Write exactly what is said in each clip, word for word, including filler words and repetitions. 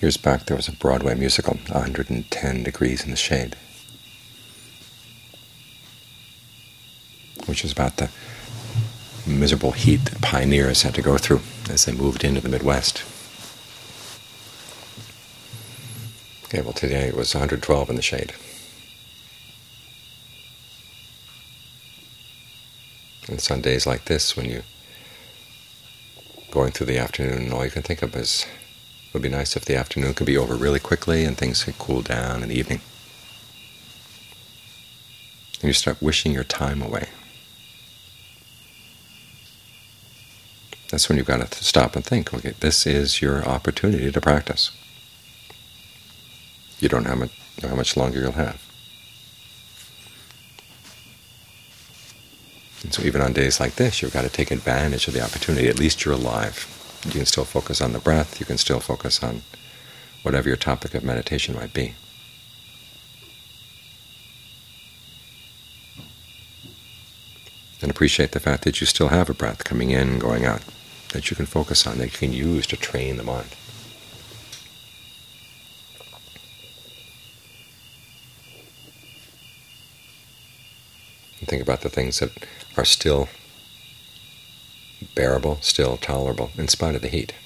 Years back there was a Broadway musical, one hundred ten Degrees in the Shade, which was about the miserable heat that pioneers had to go through as they moved into the Midwest. Okay, well today it was one hundred twelve in the shade. And it's on days like this when you're going through the afternoon and all you can think of is, it would be nice if the afternoon could be over really quickly and things could cool down in the evening. And you start wishing your time away. That's when you've got to stop and think, okay, this is your opportunity to practice. You don't know how much longer you'll have. And so even on days like this, you've got to take advantage of the opportunity. At least you're alive. You can still focus on the breath. You can still focus on whatever your topic of meditation might be. And appreciate the fact that you still have a breath coming in and going out that you can focus on, that you can use to train the mind. And think about the things that are still bearable, still tolerable, in spite of the heat.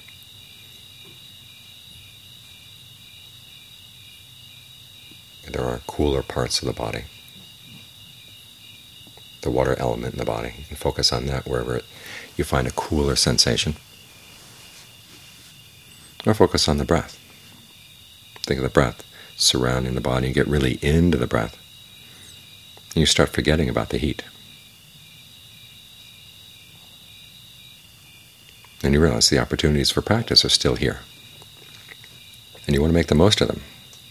And there are cooler parts of the body. The water element in the body. You can focus on that wherever it, you find a cooler sensation. Or focus on the breath. Think of the breath surrounding the body and get really into the breath. And you start forgetting about the heat. And you realize the opportunities for practice are still here. And you want to make the most of them.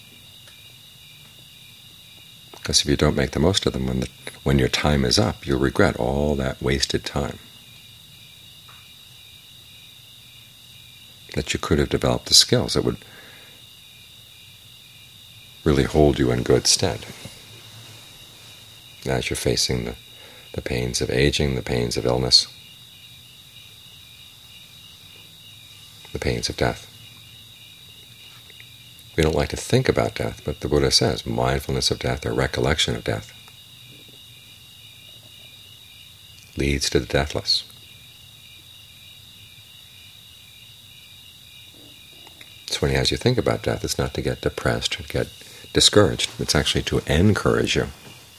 Because if you don't make the most of them, when, the, when your time is up, you'll regret all that wasted time that you could have developed the skills that would really hold you in good stead as you're facing the, the pains of aging, the pains of illness, the pains of death. We don't like to think about death, but the Buddha says mindfulness of death or recollection of death leads to the deathless. So when he has you think about death, it's not to get depressed or get discouraged. It's actually to encourage you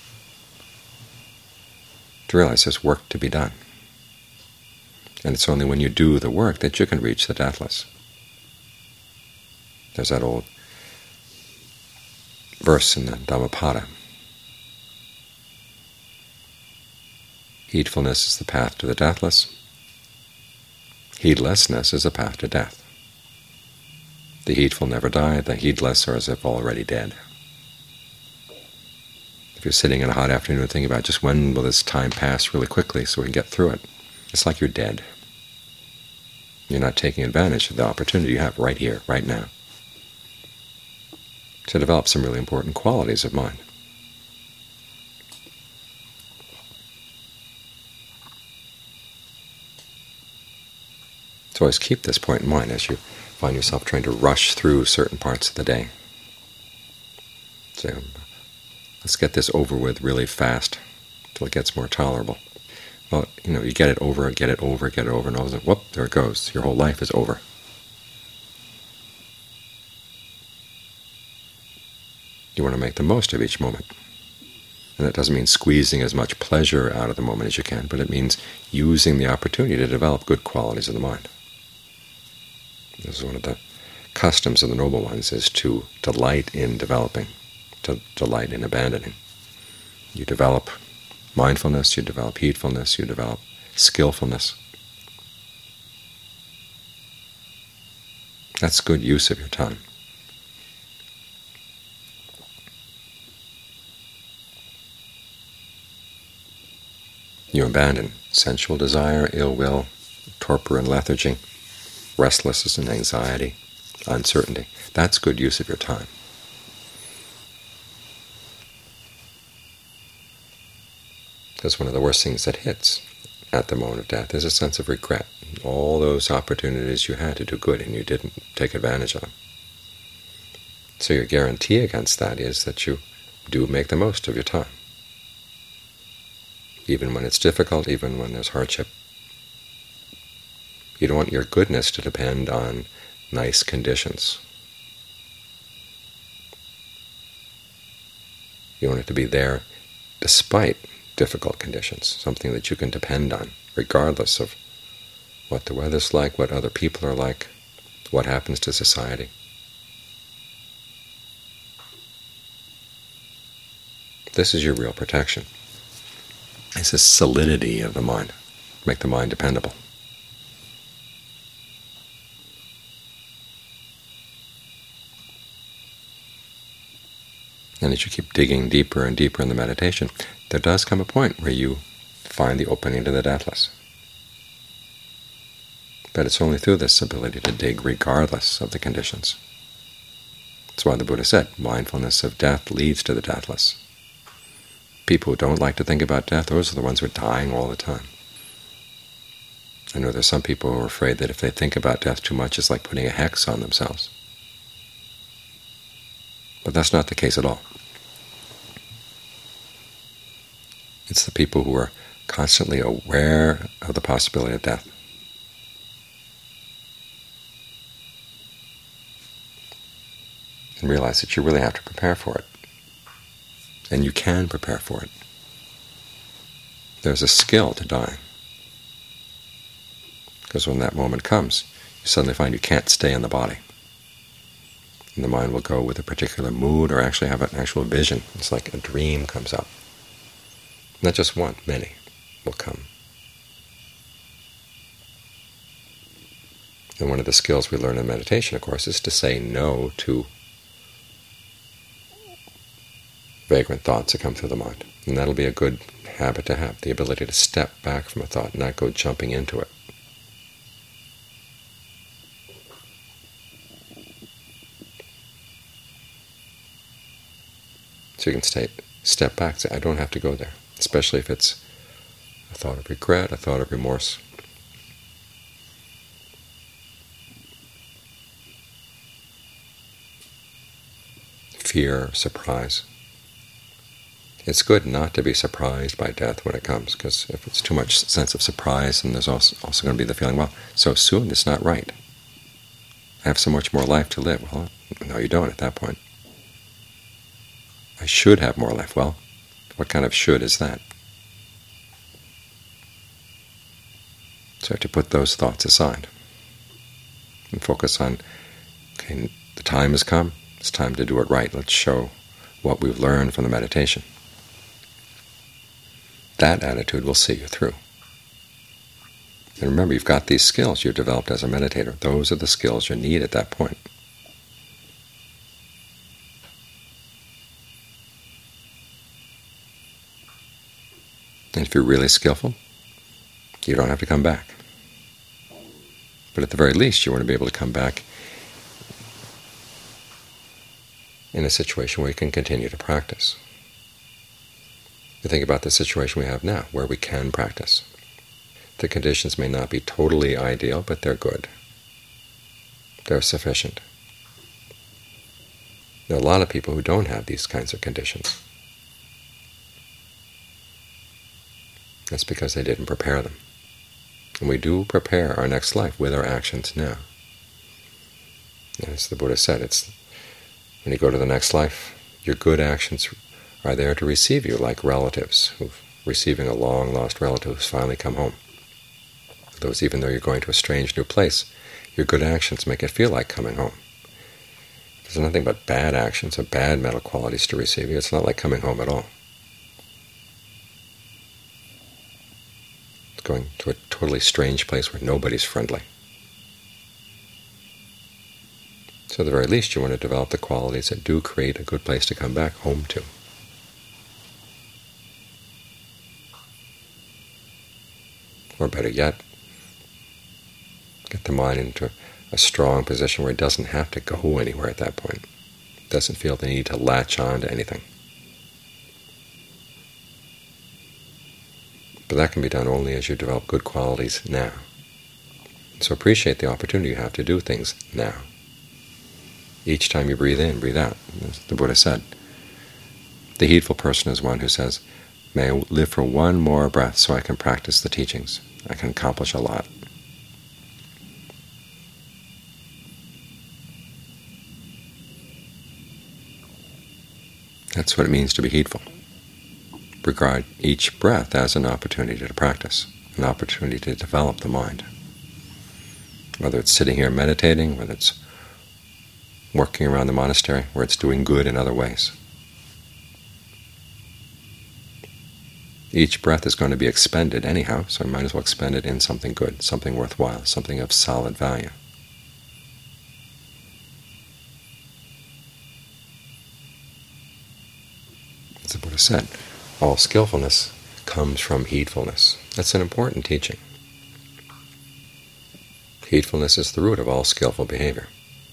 to realize there's work to be done. And it's only when you do the work that you can reach the deathless. There's that old verse in the Dhammapada. Heedfulness is the path to the deathless. Heedlessness is the path to death. The heedful never die, the heedless are as if already dead. If you're sitting in a hot afternoon thinking about just when will this time pass really quickly so we can get through it, it's like you're dead. You're not taking advantage of the opportunity you have right here, right now, to develop some really important qualities of mind. So always keep this point in mind as you find yourself trying to rush through certain parts of the day. So let's get this over with really fast until it gets more tolerable. Well, you know, you get it over, get it over, get it over, and over, and whoop, there it goes. Your whole life is over. You want to make the most of each moment. And that doesn't mean squeezing as much pleasure out of the moment as you can, but it means using the opportunity to develop good qualities of the mind. This is one of the customs of the noble ones, is to delight in developing, to delight in abandoning. You develop mindfulness, you develop heedfulness, you develop skillfulness. That's good use of your time. You abandon sensual desire, ill will, torpor and lethargy, restlessness and anxiety, uncertainty. That's good use of your time. Because one of the worst things that hits at the moment of death is a sense of regret. All those opportunities you had to do good and you didn't take advantage of them. So your guarantee against that is that you do make the most of your time, even when it's difficult, even when there's hardship. You don't want your goodness to depend on nice conditions. You want it to be there despite difficult conditions, something that you can depend on, regardless of what the weather's like, what other people are like, what happens to society. This is your real protection. It's this solidity of the mind. Make the mind dependable. And as you keep digging deeper and deeper in the meditation, there does come a point where you find the opening to the deathless. But it's only through this ability to dig regardless of the conditions. That's why the Buddha said, mindfulness of death leads to the deathless. People who don't like to think about death, those are the ones who are dying all the time. I know there's some people who are afraid that if they think about death too much, it's like putting a hex on themselves. But that's not the case at all. It's the people who are constantly aware of the possibility of death. And realize that you really have to prepare for it. And you can prepare for it. There's a skill to dying. Because when that moment comes, you suddenly find you can't stay in the body. And the mind will go with a particular mood or actually have an actual vision. It's like a dream comes up. Not just one, many will come. And one of the skills we learn in meditation, of course, is to say no to vagrant thoughts that come through the mind. And that'll be a good habit to have, the ability to step back from a thought, not go jumping into it. So you can stay, step back and say, I don't have to go there, especially if it's a thought of regret, a thought of remorse. Fear, surprise. It's good not to be surprised by death when it comes, because if it's too much sense of surprise, then there's also, also going to be the feeling, well, so soon, it's not right. I have so much more life to live. Well, no, you don't at that point. I should have more life. Well, what kind of should is that? So I have to put those thoughts aside and focus on, okay, the time has come. It's time to do it right. Let's show what we've learned from the meditation. That attitude will see you through. And remember, you've got these skills you've developed as a meditator. Those are the skills you need at that point. And if you're really skillful, you don't have to come back. But at the very least, you want to be able to come back in a situation where you can continue to practice. You think about the situation we have now, where we can practice. The conditions may not be totally ideal, but they're good. They're sufficient. There are a lot of people who don't have these kinds of conditions. That's because they didn't prepare them. And we do prepare our next life with our actions now. As the Buddha said, it's when you go to the next life, your good actions are there to receive you, like relatives who've receiving a long-lost relative who's finally come home. Those, even though you're going to a strange new place, your good actions make it feel like coming home. There's nothing but bad actions or bad mental qualities to receive you. It's not like coming home at all. It's going to a totally strange place where nobody's friendly. So at the very least, you want to develop the qualities that do create a good place to come back home to. Or better yet, get the mind into a strong position where it doesn't have to go anywhere at that point. It doesn't feel the need to latch on to anything. But that can be done only as you develop good qualities now. So appreciate the opportunity you have to do things now. each time you breathe in, breathe out. As the Buddha said, the heedful person is one who says, may I live for one more breath so I can practice the teachings. I can accomplish a lot. That's what it means to be heedful. Regard each breath as an opportunity to practice, an opportunity to develop the mind. Whether it's sitting here meditating, whether it's working around the monastery, where it's doing good in other ways. Each breath is going to be expended anyhow, so I might as well expend it in something good, something worthwhile, something of solid value. As the Buddha said, all skillfulness comes from heedfulness. That's an important teaching. Heedfulness is the root of all skillful behavior.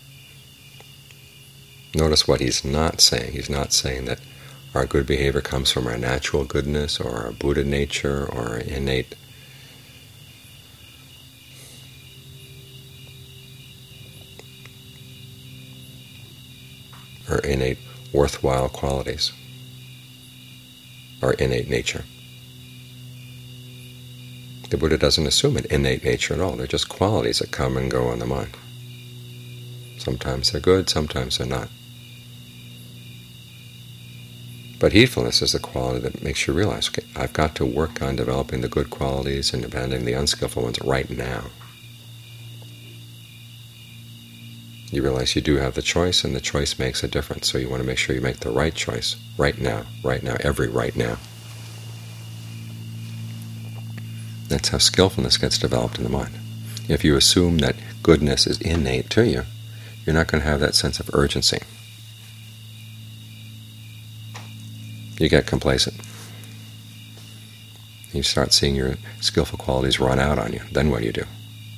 Notice what he's not saying. He's not saying that our good behavior comes from our natural goodness or our Buddha nature or our innate or innate worthwhile qualities, our innate nature. The Buddha doesn't assume an innate nature at all. They're just qualities that come and go in the mind. Sometimes they're good, sometimes they're not. But heedfulness is the quality that makes you realize, okay, I've got to work on developing the good qualities and abandoning the unskillful ones right now. You realize you do have the choice, and the choice makes a difference, so you want to make sure you make the right choice right now, right now, every right now. That's how skillfulness gets developed in the mind. If you assume that goodness is innate to you, you're not going to have that sense of urgency. You get complacent. You start seeing your skillful qualities run out on you. Then what do you do?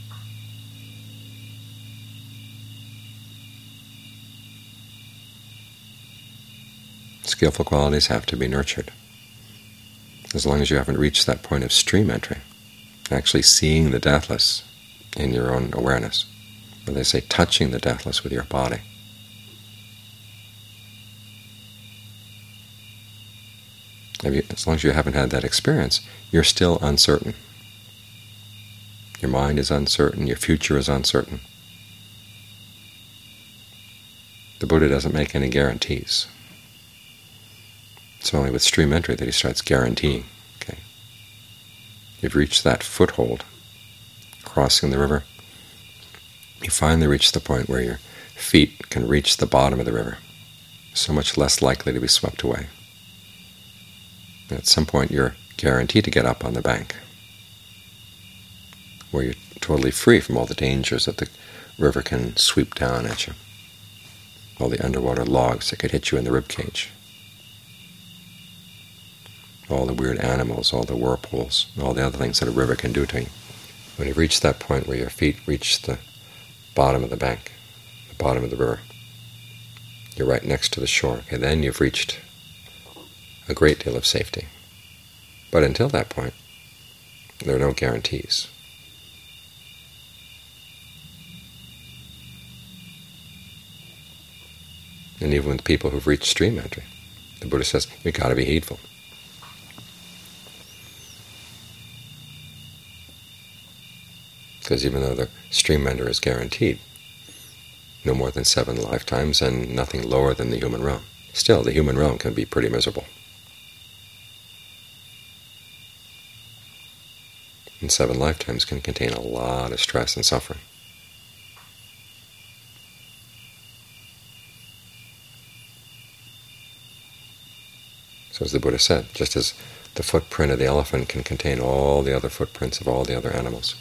Skillful qualities have to be nurtured. As long as you haven't reached that point of stream entry, actually seeing the deathless in your own awareness, or they say touching the deathless with your body. As long as you haven't had that experience, you're still uncertain. Your mind is uncertain, your future is uncertain. The Buddha doesn't make any guarantees. It's only with stream entry that he starts guaranteeing. Okay, you've reached that foothold, crossing the river. You finally reach the point where your feet can reach the bottom of the river, so much less likely to be swept away. At some point you're guaranteed to get up on the bank, where you're totally free from all the dangers that the river can sweep down at you, all the underwater logs that could hit you in the rib cage, all the weird animals, all the whirlpools, all the other things that a river can do to you. When you've reached that point where your feet reach the bottom of the bank, the bottom of the river, you're right next to the shore, and then you've reached a great deal of safety. But until that point, there are no guarantees. And even with people who've reached stream entry, the Buddha says, you've got to be heedful. Because even though the stream enter is guaranteed, no more than seven lifetimes and nothing lower than the human realm, still the human realm can be pretty miserable. And seven lifetimes can contain a lot of stress and suffering. So as the Buddha said, just as the footprint of the elephant can contain all the other footprints of all the other animals,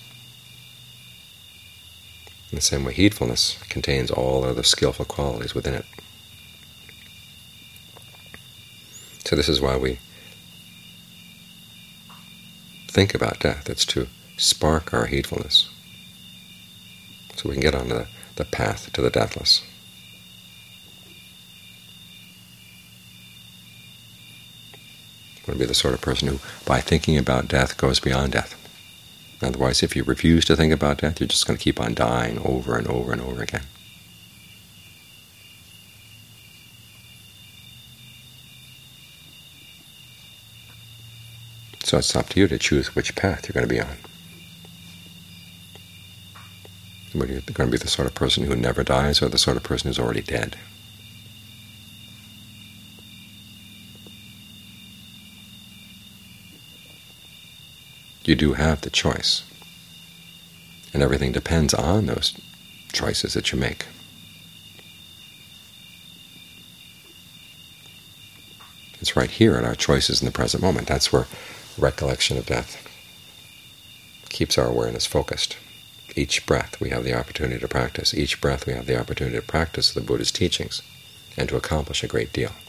in the same way heedfulness contains all other skillful qualities within it. So this is why we think about death. It's to spark our heedfulness, so we can get on the, the path to the deathless. We want to be the sort of person who, by thinking about death, goes beyond death. Otherwise, if you refuse to think about death, you're just going to keep on dying over and over and over again. So it's up to you to choose which path you're going to be on. Whether you're going to be the sort of person who never dies or the sort of person who's already dead. You do have the choice, and everything depends on those choices that you make. It's right here in our choices in the present moment. That's where recollection of death keeps our awareness focused. Each breath we have the opportunity to practice. Each breath we have the opportunity to practice the Buddha's teachings and to accomplish a great deal.